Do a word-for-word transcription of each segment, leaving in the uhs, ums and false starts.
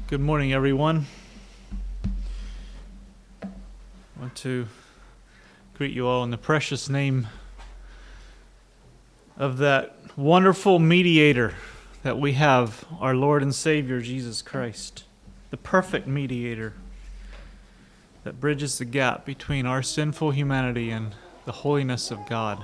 Good morning, everyone. I want to greet you all in the precious name of that wonderful mediator that we have, our Lord and Savior, Jesus Christ, the perfect mediator that bridges the gap between our sinful humanity and the holiness of God.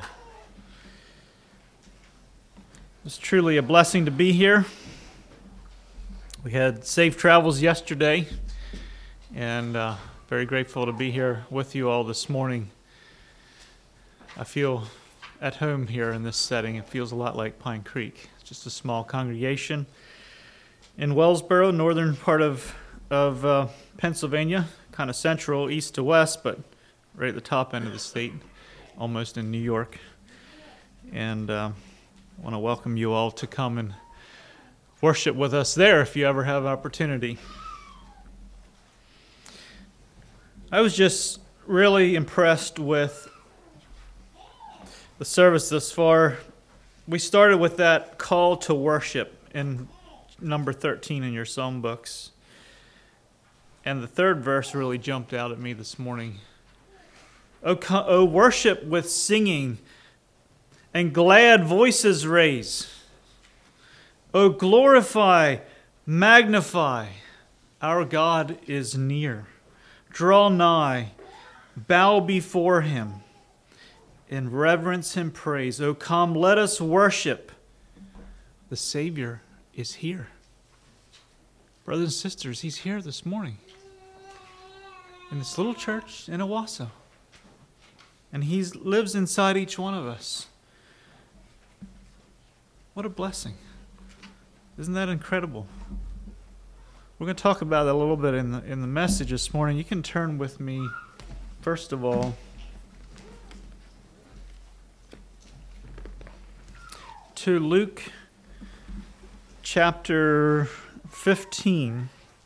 It's truly a blessing to be here. We had safe travels yesterday, and uh, very grateful to be here with you all this morning. I feel at home here in this setting. It feels a lot like Pine Creek. It's just a small congregation in Wellsboro, northern part of, of uh, Pennsylvania, kind of central, east to west, but right at the top end of the state, almost in New York. And uh, I want to welcome you all to come and worship with us there if you ever have opportunity. I was just really impressed with the service thus far. We started with that call to worship in number thirteen in your psalm books. And the third verse really jumped out at me this morning. Oh, co- oh worship with singing and glad voices raise. Oh, glorify, magnify, our God is near. Draw nigh, bow before him, and reverence him praise. Oh, come, let us worship. The Savior is here. Brothers and sisters, he's here this morning in this little church in Owasso. And he lives inside each one of us. What a blessing. Isn't that incredible? We're going to talk about that a little bit in the in the message this morning. You can turn with me, first of all, to Luke chapter fifteen.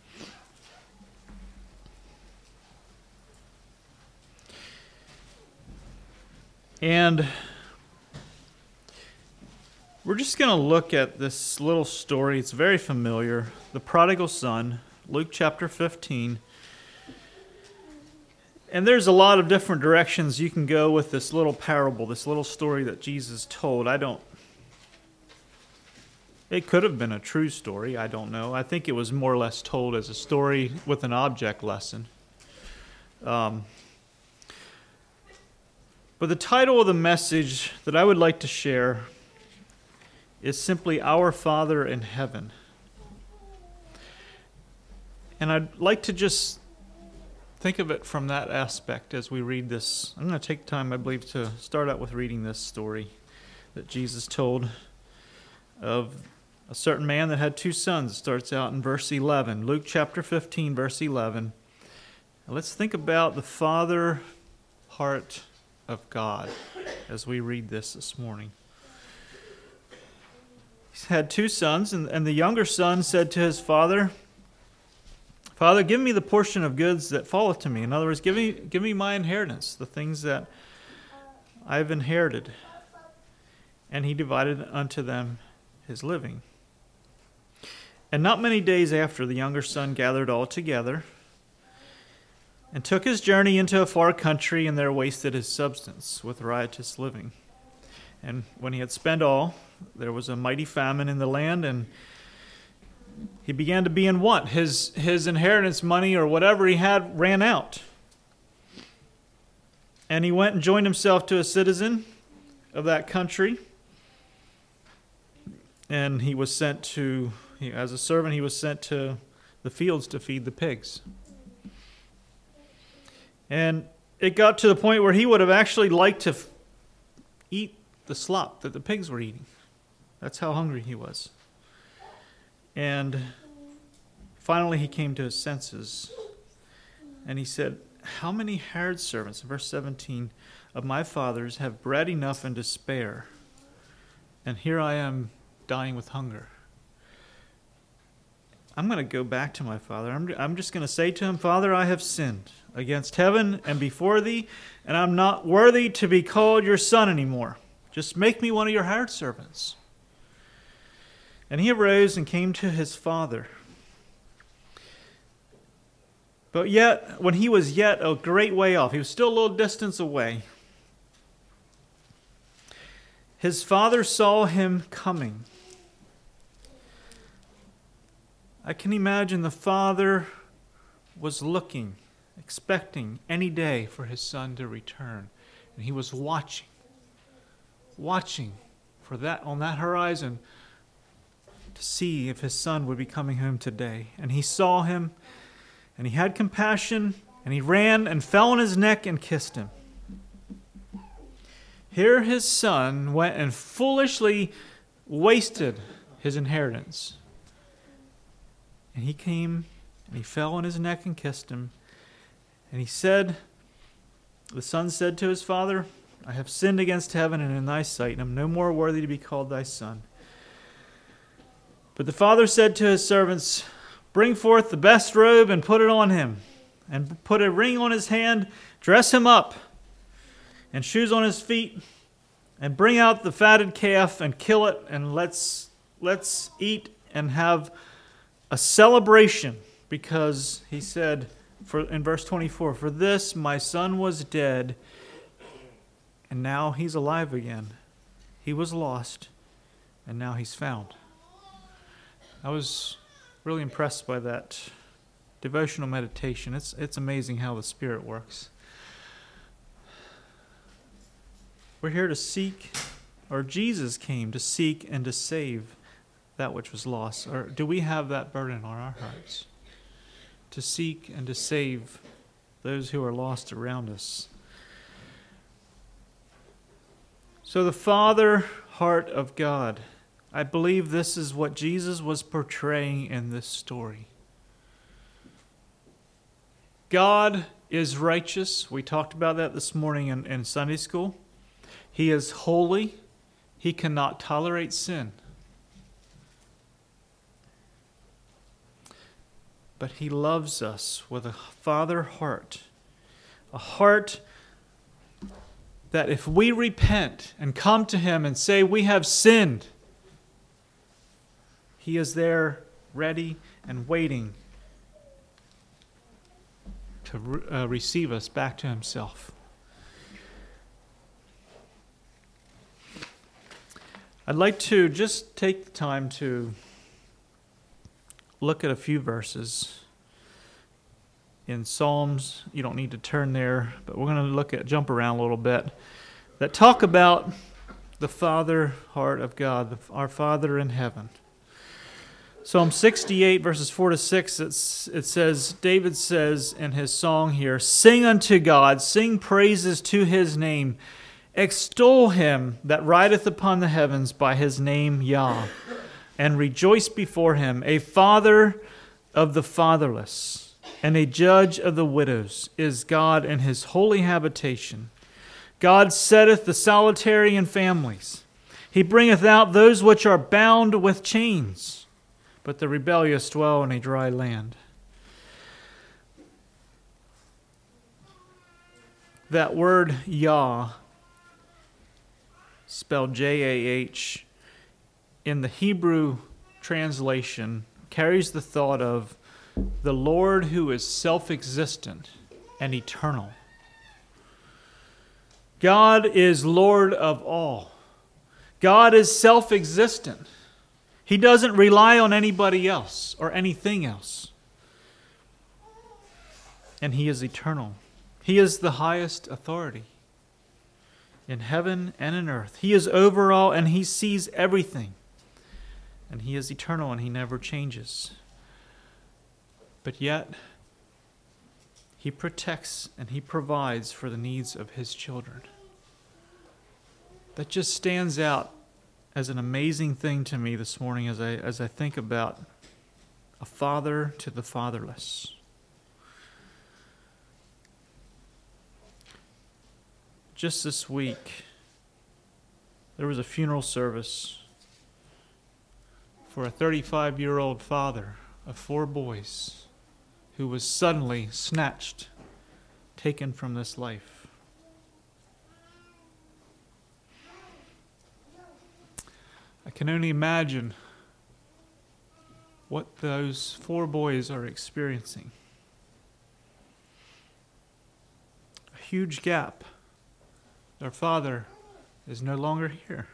And we're just going to look at this little story. It's very familiar. The prodigal son, Luke chapter fifteen. And there's a lot of different directions you can go with this little parable, this little story that Jesus told. I don't... It could have been a true story. I don't know. I think it was more or less told as a story with an object lesson. Um, but the title of the message that I would like to share is simply Our Father in Heaven. And I'd like to just think of it from that aspect as we read this. I'm going to take time, I believe, to start out with reading this story that Jesus told of a certain man that had two sons. It starts out in verse eleven. Luke chapter fifteen, verse eleven. Now let's think about the Father heart of God as we read this this morning. He had two sons, and, and the younger son said to his father, Father, give me the portion of goods that falleth to me. In other words, give me, give me my inheritance, the things that I've inherited. And he divided unto them his living. And not many days after, the younger son gathered all together and took his journey into a far country, and there wasted his substance with riotous living. And when he had spent all, there was a mighty famine in the land, and he began to be in want. His, his inheritance money or whatever he had ran out. And he went and joined himself to a citizen of that country. And he was sent to, he, as a servant, he was sent to the fields to feed the pigs. And it got to the point where he would have actually liked to f- eat the slop that the pigs were eating. That's how hungry he was. And finally he came to his senses. And he said, how many hired servants, in verse seventeen, of my father's have bread enough and to spare, and here I am dying with hunger. I'm going to go back to my father. I'm, I'm just going to say to him, Father, I have sinned against heaven and before thee, and I'm not worthy to be called your son anymore. Just make me one of your hired servants. And he arose and came to his father. But yet, when he was yet a great way off, he was still a little distance away, his father saw him coming. I can imagine the father was looking, expecting any day for his son to return. And he was watching, watching for that on that horizon to see if his son would be coming home today. And he saw him, and he had compassion, and he ran and fell on his neck and kissed him. Here his son went and foolishly wasted his inheritance. And he came and he fell on his neck and kissed him. And he said, the son said to his father, I have sinned against heaven and in thy sight, and am no more worthy to be called thy son. But the father said to his servants, bring forth the best robe and put it on him, and put a ring on his hand, dress him up, and shoes on his feet, and bring out the fatted calf and kill it, and let's let's eat and have a celebration, because he said for in verse twenty-four, for this my son was dead, and now he's alive again. He was lost, and now he's found. I was really impressed by that devotional meditation. It's it's amazing how the Spirit works. We're here to seek, or Jesus came to seek and to save that which was lost. Or do we have that burden on our hearts? To seek and to save those who are lost around us. So the Father heart of God. I believe this is what Jesus was portraying in this story. God is righteous. We talked about that this morning in, in Sunday school. He is holy. He cannot tolerate sin. But he loves us with a father heart. A heart that if we repent and come to him and say we have sinned, he is there ready and waiting to re- uh, receive us back to himself. I'd like to just take the time to look at a few verses in Psalms. You don't need to turn there, but we're going to look at, jump around a little bit, that talk about the Father heart of God, the, our Father in heaven. Psalm sixty-eight, verses four to six, it's, it says, David says in his song here, sing unto God, sing praises to his name, extol him that rideth upon the heavens by his name Yah, and rejoice before him, a father of the fatherless, and a judge of the widows is God in his holy habitation. God setteth the solitary in families. He bringeth out those which are bound with chains, but the rebellious dwell in a dry land. That word Yah, spelled J A H, in the Hebrew translation carries the thought of the Lord who is self-existent and eternal. God is Lord of all. God is self-existent. He doesn't rely on anybody else or anything else. And he is eternal. He is the highest authority in heaven and in earth. He is over all and he sees everything. And he is eternal and he never changes. But yet, he protects and he provides for the needs of his children. That just stands out as an amazing thing to me this morning as I as I think about a father to the fatherless. Just this week, there was a funeral service for a thirty-five-year-old father of four boys who was suddenly snatched, taken from this life. I can only imagine what those four boys are experiencing. huge gap. Their father is no longer here.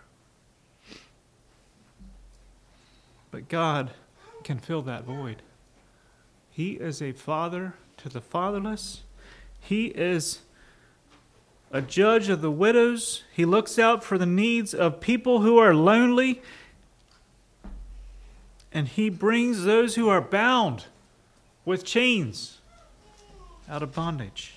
But God can fill that void. He is a father to the fatherless. He is a judge of the widows. He looks out for the needs of people who are lonely. And he brings those who are bound with chains out of bondage.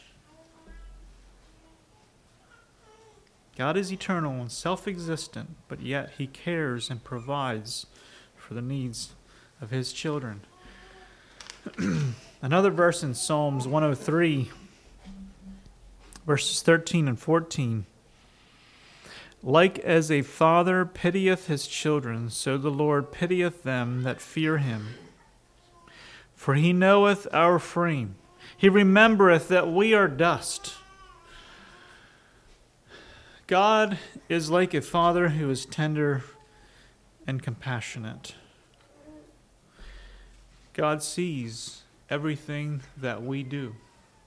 God is eternal and self-existent, but yet he cares and provides for the needs of his children. Another verse in Psalms one oh three, verses thirteen and fourteen. Like as a father pitieth his children, so the Lord pitieth them that fear him. For he knoweth our frame. He remembereth that we are dust. God is like a father who is tender and compassionate. God sees everything that we do.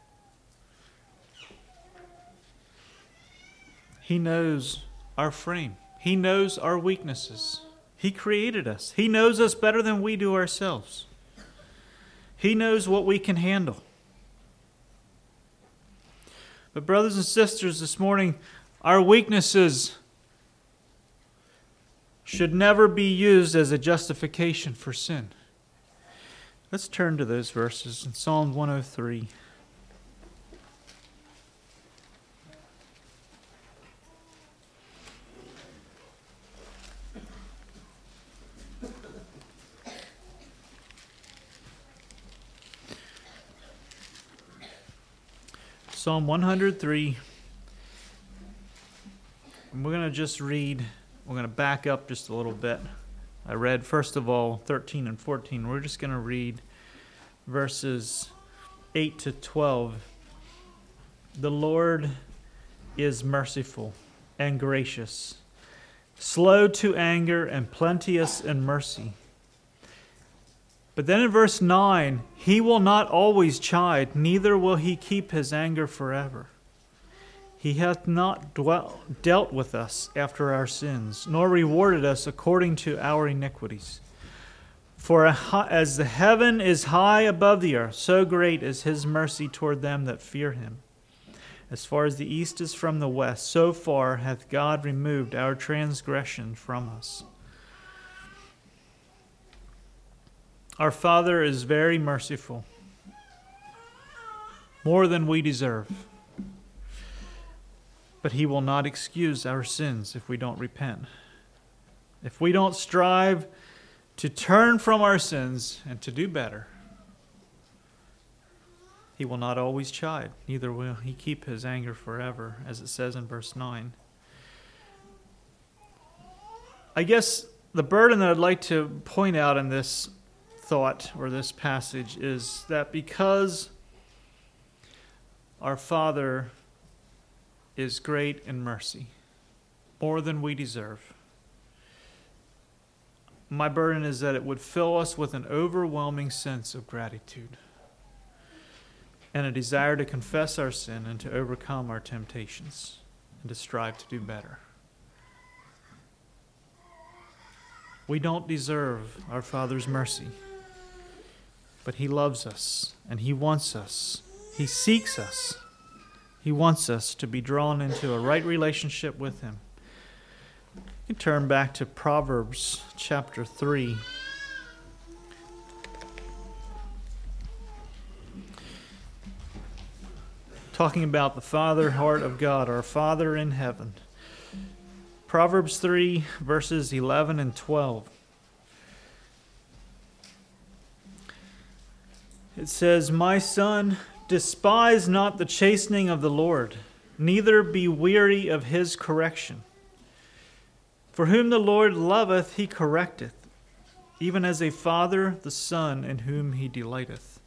He knows our frame. He knows our weaknesses. He created us. He knows us better than we do ourselves. He knows what we can handle. But brothers and sisters, this morning, our weaknesses should never be used as a justification for sin. Let's turn to those verses in Psalm one oh three. Psalm one hundred three. And we're going to just read, we're going to back up just a little bit. I read, first of all, thirteen and fourteen. We're just going to read verses eight to twelve. The Lord is merciful and gracious, slow to anger and plenteous in mercy. But then in verse nine, he will not always chide, neither will he keep his anger forever. He hath not dwell, dealt with us after our sins, nor rewarded us according to our iniquities. For as the heaven is high above the earth, so great is his mercy toward them that fear him. As far as the east is from the west, so far hath God removed our transgression from us. Our Father is very merciful, more than we deserve. But he will not excuse our sins if we don't repent. If we don't strive to turn from our sins and to do better, he will not always chide, neither will he keep his anger forever, as it says in verse nine. I guess the burden that I'd like to point out in this thought or this passage is that because our Father is great in mercy, more than we deserve, my burden is that it would fill us with an overwhelming sense of gratitude and a desire to confess our sin and to overcome our temptations and to strive to do better. We don't deserve our Father's mercy, but he loves us and he wants us. He seeks us. He wants us to be drawn into a right relationship with him. You turn back to Proverbs chapter three. Talking about the Father heart of God, our Father in heaven. Proverbs three, verses eleven and twelve. It says, "My son, despise not the chastening of the Lord, neither be weary of his correction. For whom the Lord loveth, he correcteth, even as a father the son in whom he delighteth."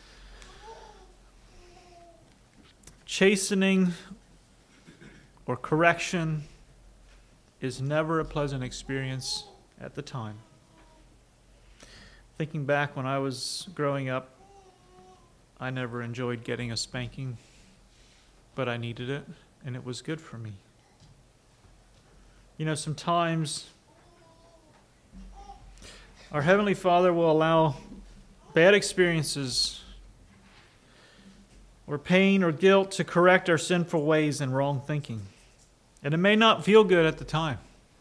Chastening or correction is never a pleasant experience at the time. Thinking back when I was growing up, I never enjoyed getting a spanking. but I needed it, and it was good for me. You know, sometimes our Heavenly Father will allow bad experiences or pain or guilt to correct our sinful ways and wrong thinking. And it may not feel good at the time,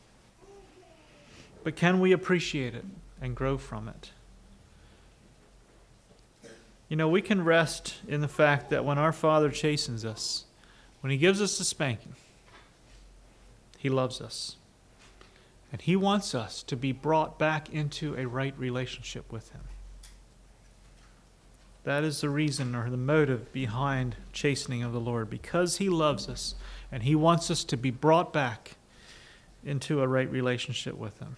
but can we appreciate it and grow from it? You know, we can rest in the fact that when our Father chastens us, when He gives us a spanking, He loves us. And He wants us to be brought back into a right relationship with Him. That is the reason or the motive behind chastening of the Lord, because He loves us and He wants us to be brought back into a right relationship with Him.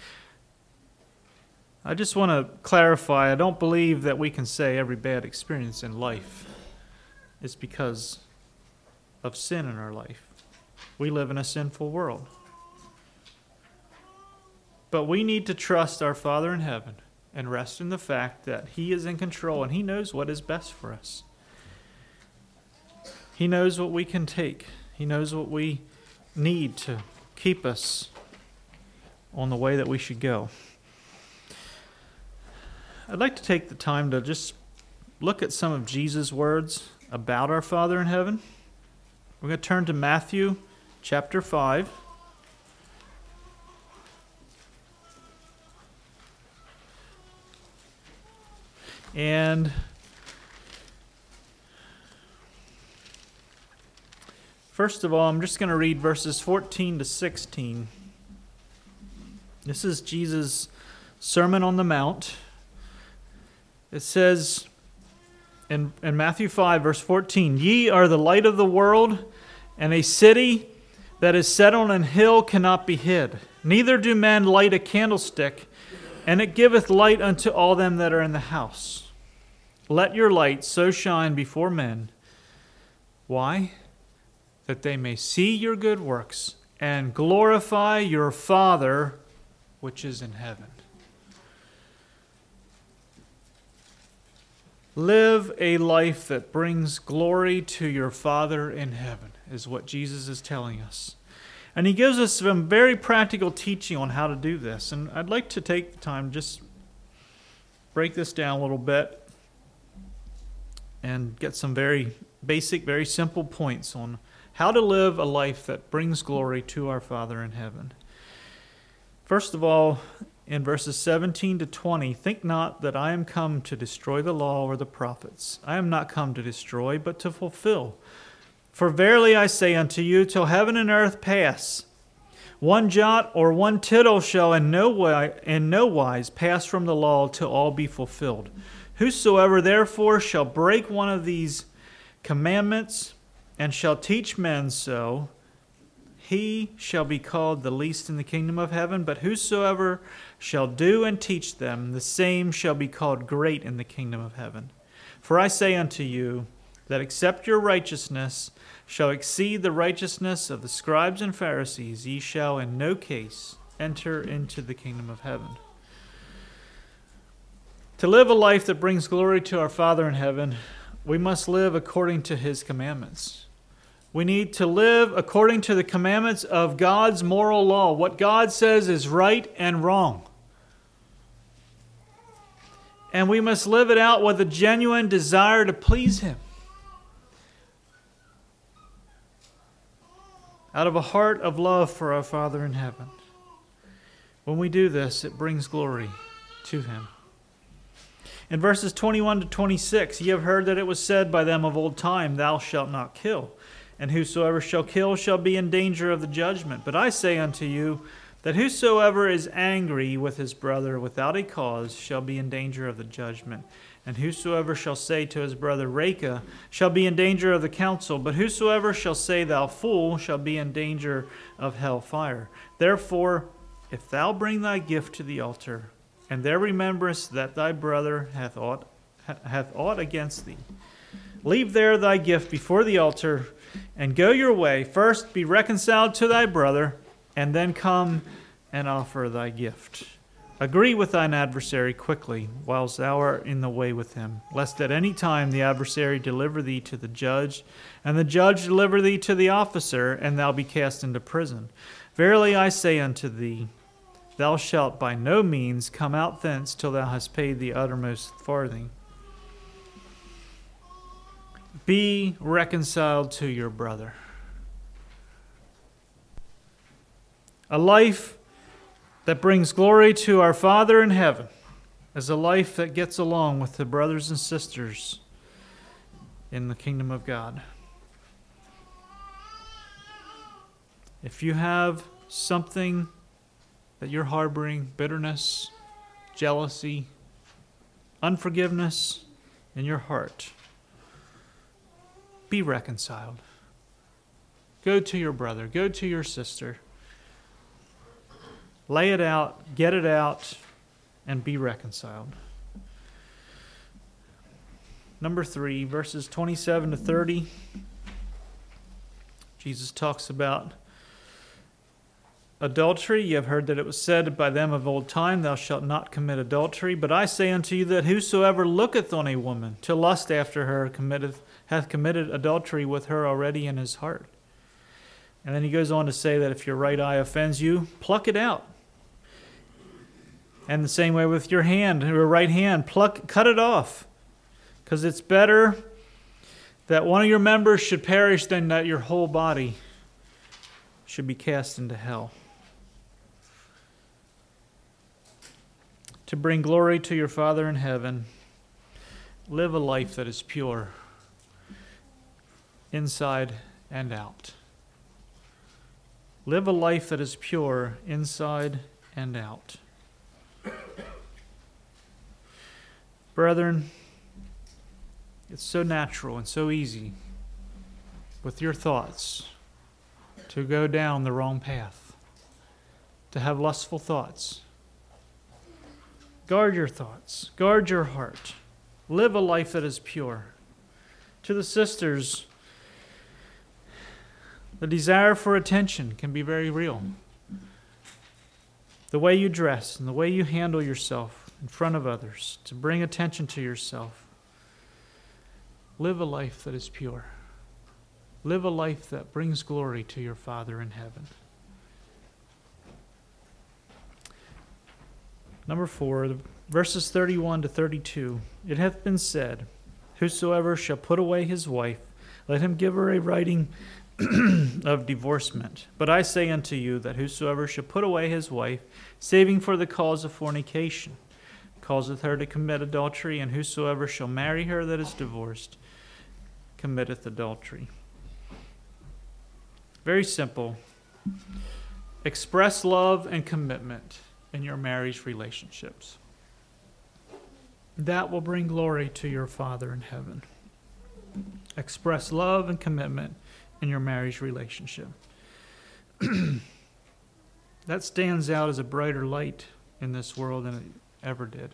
I just want to clarify, I don't believe that we can say every bad experience in life is because of sin in our life. We live in a sinful world. But we need to trust our Father in heaven and rest in the fact that He is in control and He knows what is best for us. He knows what we can take. He knows what we need to keep us on the way that we should go. I'd like to take the time to just look at some of Jesus' words about our Father in heaven. We're going to turn to Matthew chapter five. And first of all, I'm just going to read verses fourteen to sixteen. This is Jesus' Sermon on the Mount. It says in, in Matthew five, verse fourteen, "Ye are the light of the world, and a city that is set on an hill cannot be hid. Neither do men light a candlestick, and it giveth light unto all them that are in the house. Let your light so shine before men." Why? "That they may see your good works and glorify your Father which is in heaven." Live a life that brings glory to your Father in heaven, is what Jesus is telling us. And He gives us some very practical teaching on how to do this. And I'd like to take the time to just break this down a little bit and get some very basic, very simple points on how to live a life that brings glory to our Father in heaven. First of all, in verses seventeen to twenty, "Think not that I am come to destroy the law or the prophets. I am not come to destroy, but to fulfill. For verily I say unto you, till heaven and earth pass, one jot or one tittle shall in no way, in no wise pass from the law till all be fulfilled. Whosoever therefore shall break one of these commandments and shall teach men so, he shall be called the least in the kingdom of heaven. But whosoever shall do and teach them, the same shall be called great in the kingdom of heaven. For I say unto you, that except your righteousness shall exceed the righteousness of the scribes and Pharisees, ye shall in no case enter into the kingdom of heaven." To live a life that brings glory to our Father in heaven, we must live according to His commandments. We need to live according to the commandments of God's moral law, what God says is right and wrong. And we must live it out with a genuine desire to please Him. Out of a heart of love for our Father in heaven. When we do this, it brings glory to Him. In verses twenty-one to twenty-six, "Ye have heard that it was said by them of old time, Thou shalt not kill. And whosoever shall kill shall be in danger of the judgment. But I say unto you, that whosoever is angry with his brother without a cause shall be in danger of the judgment. And whosoever shall say to his brother, Raca, shall be in danger of the council. But whosoever shall say, Thou fool, shall be in danger of hell fire. Therefore, if thou bring thy gift to the altar, and there rememberest that thy brother hath aught, hath aught against thee, leave there thy gift before the altar, and go your way. First be reconciled to thy brother, and then come and offer thy gift." Agree with thine adversary quickly, whilst thou art in the way with him, lest at any time the adversary deliver thee to the judge, and the judge deliver thee to the officer, and thou be cast into prison. Verily I say unto thee, thou shalt by no means come out thence till thou hast paid the uttermost farthing. Be reconciled to your brother. A life that brings glory to our Father in heaven is a life that gets along with the brothers and sisters in the kingdom of God. If you have something that you're harboring, bitterness, jealousy, unforgiveness in your heart, be reconciled. Go to your brother, go to your sister. Lay it out, get it out, and be reconciled. Number three, verses twenty-seven to thirty. Jesus talks about adultery. You have heard that it was said by them of old time, thou shalt not commit adultery. But I say unto you that whosoever looketh on a woman to lust after her committeth, hath committed adultery with her already in his heart. And then he goes on to say that if your right eye offends you, pluck it out. And the same way with your hand, your right hand, pluck, cut it off. Because it's better that one of your members should perish than that your whole body should be cast into hell. To bring glory to your Father in heaven, live a life that is pure, inside and out. Live a life that is pure, inside and out. Brethren, it's so natural and so easy with your thoughts to go down the wrong path, to have lustful thoughts. Guard your thoughts. Guard your heart. Live a life that is pure. To the sisters, the desire for attention can be very real. The way you dress and the way you handle yourself in front of others, to bring attention to yourself. Live a life that is pure. Live a life that brings glory to your Father in heaven. Number four, verses thirty-one to thirty-two. It hath been said, whosoever shall put away his wife, let him give her a writing of divorcement. But I say unto you that whosoever shall put away his wife, saving for the cause of fornication, causeth her to commit adultery, and whosoever shall marry her that is divorced, committeth adultery. Very simple. Express love and commitment in your marriage relationships. That will bring glory to your Father in heaven. Express love and commitment in your marriage relationship. That stands out as a brighter light in this world than it ever did.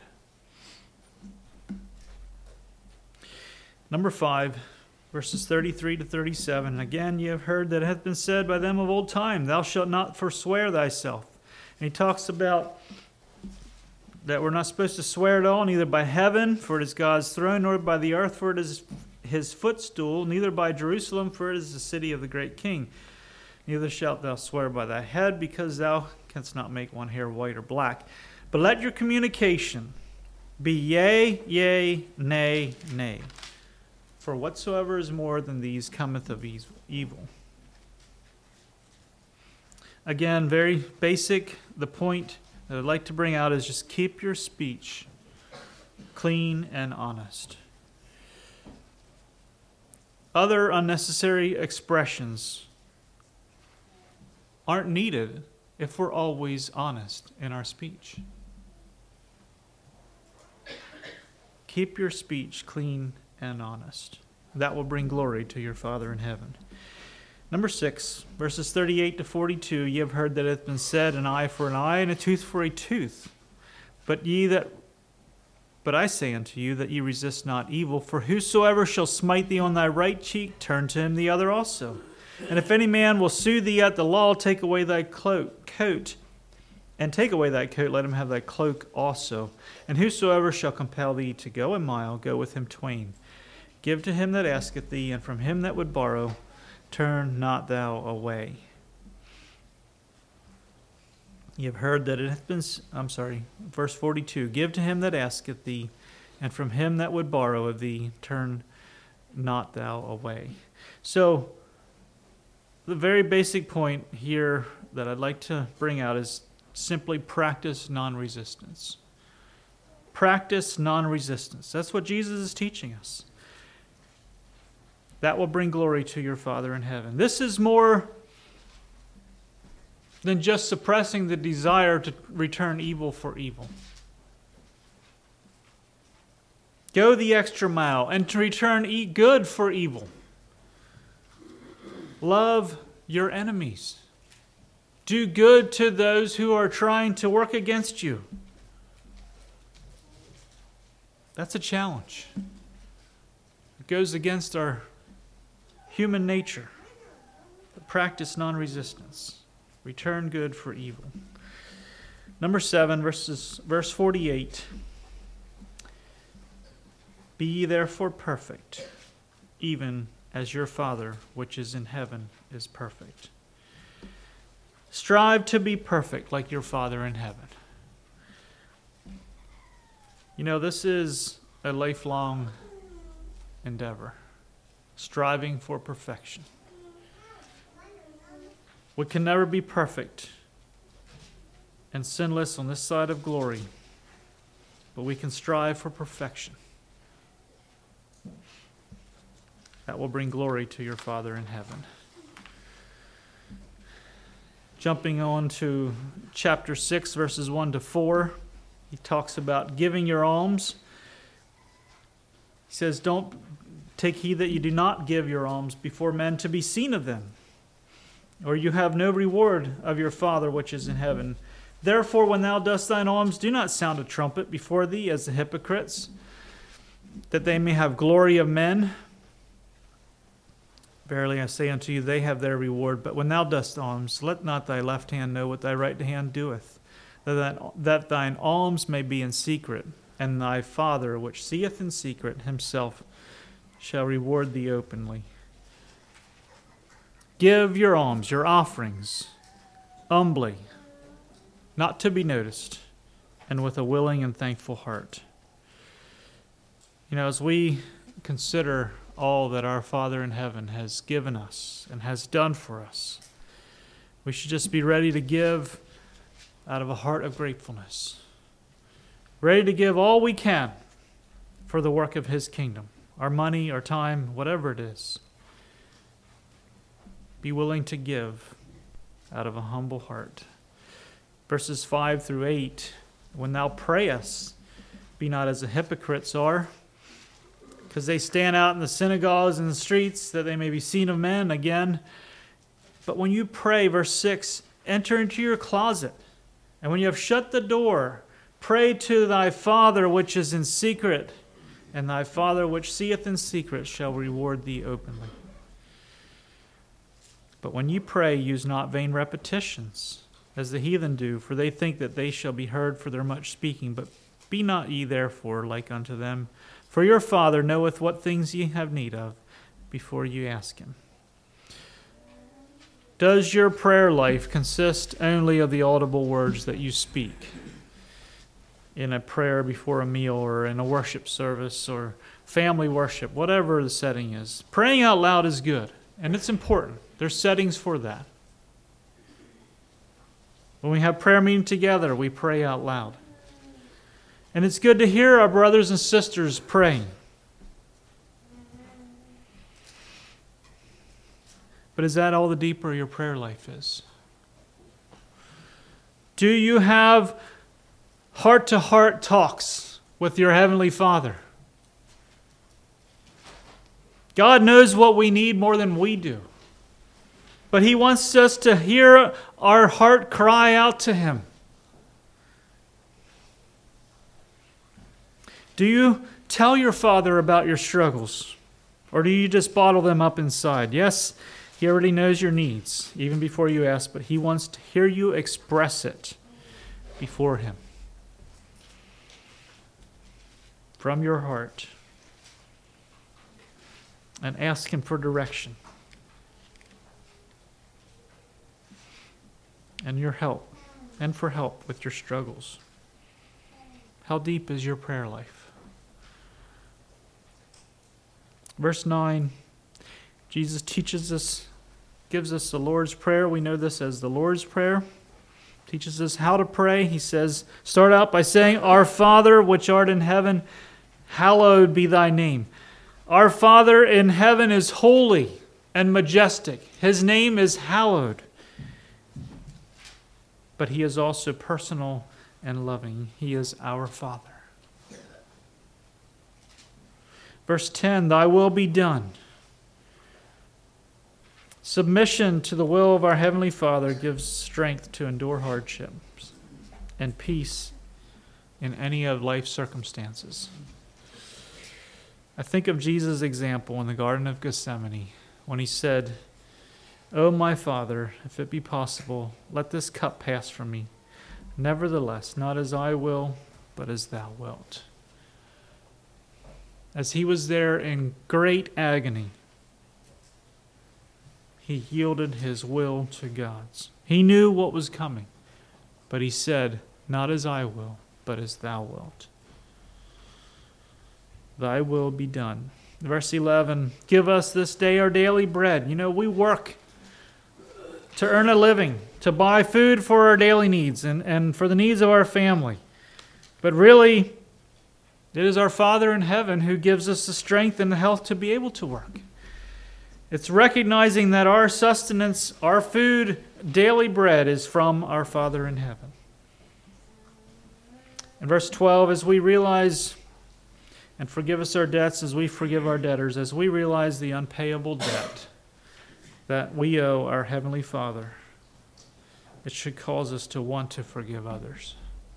Number five, verses thirty-three to thirty-seven. Again, ye have heard that it hath been said by them of old time, thou shalt not forswear thyself. And he talks about that we're not supposed to swear at all, neither by heaven, for it is God's throne, nor by the earth, for it is his footstool, neither by Jerusalem, for it is the city of the great king. Neither shalt thou swear by thy head, because thou canst not make one hair white or black. But let your communication be yea, yea, nay, nay. For whatsoever is more than these cometh of evil. Again, very basic. The point that I'd like to bring out is just keep your speech clean and honest. Other unnecessary expressions aren't needed if we're always honest in our speech. Keep your speech clean and honest. That will bring glory to your Father in heaven. Number six, verses thirty-eight to forty-two. Ye have heard that it hath been said, an eye for an eye, and a tooth for a tooth. But ye that But I say unto you that ye resist not evil, for whosoever shall smite thee on thy right cheek, turn to him the other also. And if any man will sue thee at the law, take away thy coat And take away that coat, let him have that cloak also. And whosoever shall compel thee to go a mile, go with him twain. Give to him that asketh thee, and from him that would borrow, turn not thou away. You have heard that it hath been, I'm sorry, verse forty-two. Give to him that asketh thee, and from him that would borrow of thee, turn not thou away. So, the very basic point here that I'd like to bring out is simply practice non-resistance. Practice non-resistance. That's what Jesus is teaching us. That will bring glory to your Father in heaven. This is more than just suppressing the desire to return evil for evil. Go the extra mile and to return eat good for evil. Love your enemies. Do good to those who are trying to work against you. That's a challenge. It goes against our human nature. But practice non-resistance. Return good for evil. Number seven, verses, verse forty-eight. Be ye therefore perfect, even as your Father which is in heaven is perfect. Strive to be perfect like your Father in heaven. You know, this is a lifelong endeavor, striving for perfection. We can never be perfect and sinless on this side of glory, but we can strive for perfection. That will bring glory to your Father in heaven. Jumping on to chapter six, verses one to four, he talks about giving your alms. He says, don't take heed that you do not give your alms before men to be seen of them, or you have no reward of your Father which is in heaven. Therefore, when thou dost thine alms, do not sound a trumpet before thee as the hypocrites, that they may have glory of men. Verily I say unto you, they have their reward. But when thou dost alms, let not thy left hand know what thy right hand doeth, that, that thine alms may be in secret, and thy Father which seeth in secret himself shall reward thee openly. Give your alms, your offerings, humbly, not to be noticed, and with a willing and thankful heart. You know, as we consider all that our Father in heaven has given us and has done for us, we should just be ready to give out of a heart of gratefulness. Ready to give all we can for the work of His kingdom. Our money, our time, whatever it is. Be willing to give out of a humble heart. Verses five through eight, when thou prayest, be not as the hypocrites are, because they stand out in the synagogues and the streets that they may be seen of men again. But when you pray, verse six, enter into your closet, and when you have shut the door, pray to thy Father which is in secret, and thy Father which seeth in secret shall reward thee openly. But when you pray, use not vain repetitions, as the heathen do, for they think that they shall be heard for their much speaking. But be not ye therefore like unto them, for your Father knoweth what things ye have need of before you ask Him. Does your prayer life consist only of the audible words that you speak in a prayer before a meal or in a worship service or family worship, whatever the setting is? Praying out loud is good, and it's important. There's settings for that. When we have prayer meeting together, we pray out loud. And it's good to hear our brothers and sisters praying. But is that all the deeper your prayer life is? Do you have heart-to-heart talks with your Heavenly Father? God knows what we need more than we do. But He wants us to hear our heart cry out to Him. Do you tell your Father about your struggles? Or do you just bottle them up inside? Yes, He already knows your needs, even before you ask, but He wants to hear you express it. before Him from your heart and ask Him for direction and your help and for help with your struggles. How deep is your prayer life? Verse nine, Jesus teaches us, gives us the Lord's Prayer. We know this as the Lord's Prayer. Teaches us how to pray. He says, start out by saying, Our Father, which art in heaven, hallowed be thy name. Our Father in heaven is holy and majestic. His name is hallowed. But He is also personal and loving. He is our Father. Verse ten, thy will be done. Submission to the will of our Heavenly Father gives strength to endure hardships and peace in any of life's circumstances. I think of Jesus' example in the Garden of Gethsemane when He said, O my Father, if it be possible, let this cup pass from me. Nevertheless, not as I will, but as thou wilt. As He was there in great agony, He yielded His will to God's. He knew what was coming, but He said, not as I will, but as thou wilt. Thy will be done. Verse eleven, give us this day our daily bread. You know, we work to earn a living, to buy food for our daily needs and, and for the needs of our family. But really, it is our Father in heaven who gives us the strength and the health to be able to work. It's recognizing that our sustenance, our food, daily bread is from our Father in heaven. In verse twelve, as we realize, and forgive us our debts as we forgive our debtors, as we realize the unpayable debt that we owe our Heavenly Father, it should cause us to want to forgive others.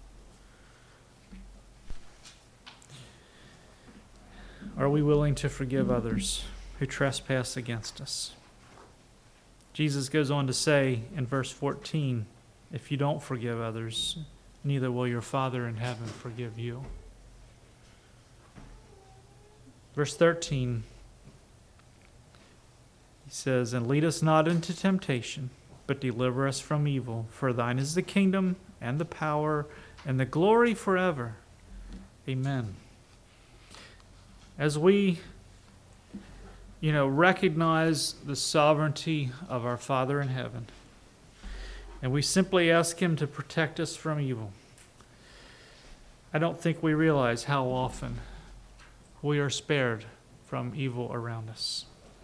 Are we willing to forgive others who trespass against us? Jesus goes on to say in verse fourteen, if you don't forgive others, neither will your Father in heaven forgive you. Verse thirteen, he says, and lead us not into temptation, but deliver us from evil. For thine is the kingdom and the power and the glory forever. Amen. As we, you know, recognize the sovereignty of our Father in heaven, and we simply ask Him to protect us from evil, I don't think we realize how often we are spared from evil around us.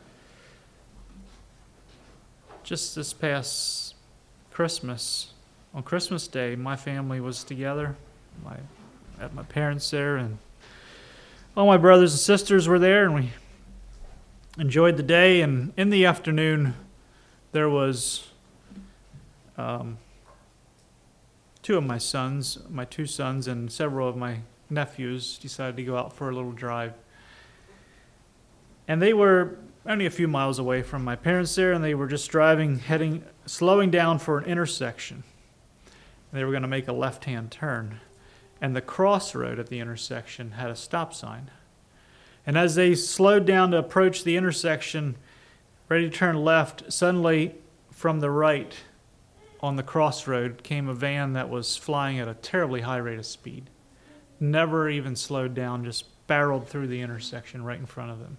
Just this past Christmas, on Christmas Day, my family was together. My, at my parents there, and all my brothers and sisters were there, and we enjoyed the day. And in the afternoon, there was um, two of my sons, my two sons, and several of my nephews decided to go out for a little drive. And they were only a few miles away from my parents there, and they were just driving, heading, slowing down for an intersection. They were going to make a left-hand turn. And the crossroad at the intersection had a stop sign. And as they slowed down to approach the intersection, ready to turn left, suddenly from the right on the crossroad came a van that was flying at a terribly high rate of speed. Never even slowed down, just barreled through the intersection right in front of them.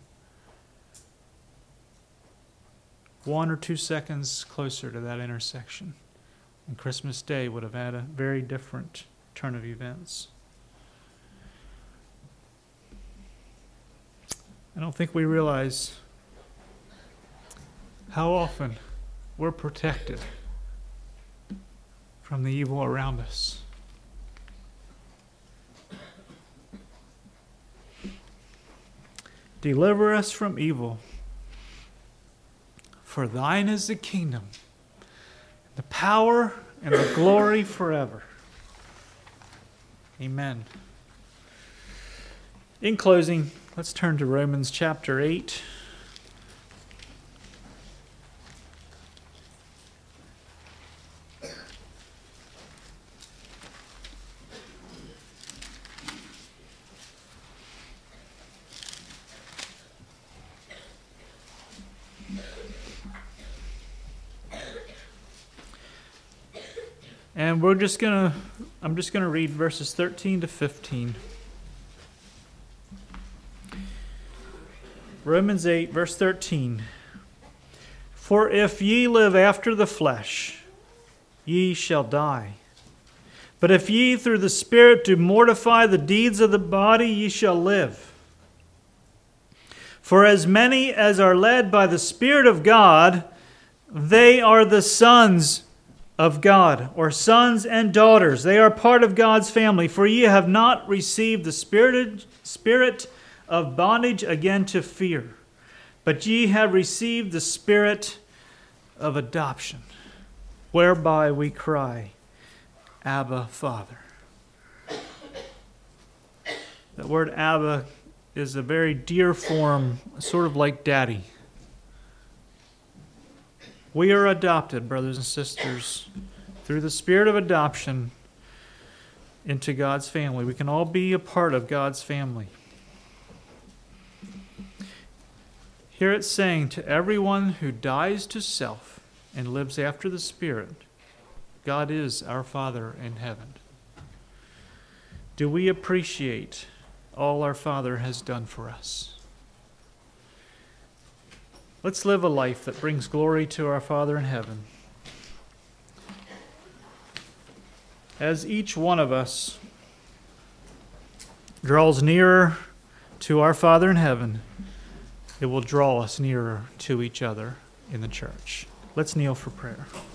One or two seconds closer to that intersection, and Christmas Day would have had a very different turn of events. I don't think we realize how often we're protected from the evil around us. Deliver us from evil, for thine is the kingdom, the power, and the glory forever. Amen. In closing, let's turn to Romans chapter eight. And we're just going to, I'm just going to read verses thirteen to fifteen. Romans eight, verse thirteen. For if ye live after the flesh, ye shall die. But if ye through the Spirit do mortify the deeds of the body, ye shall live. For as many as are led by the Spirit of God, they are the sons of God, or sons and daughters. They are part of God's family. For ye have not received the spirit, spirit of bondage again to fear, but ye have received the Spirit of adoption, whereby we cry, Abba, Father. The word Abba is a very dear form, sort of like daddy. We are adopted, brothers and sisters, through the Spirit of adoption into God's family. We can all be a part of God's family. Here it's saying, to everyone who dies to self and lives after the Spirit, God is our Father in heaven. Do we appreciate all our Father has done for us? Let's live a life that brings glory to our Father in heaven. As each one of us draws nearer to our Father in heaven, it will draw us nearer to each other in the church. Let's kneel for prayer.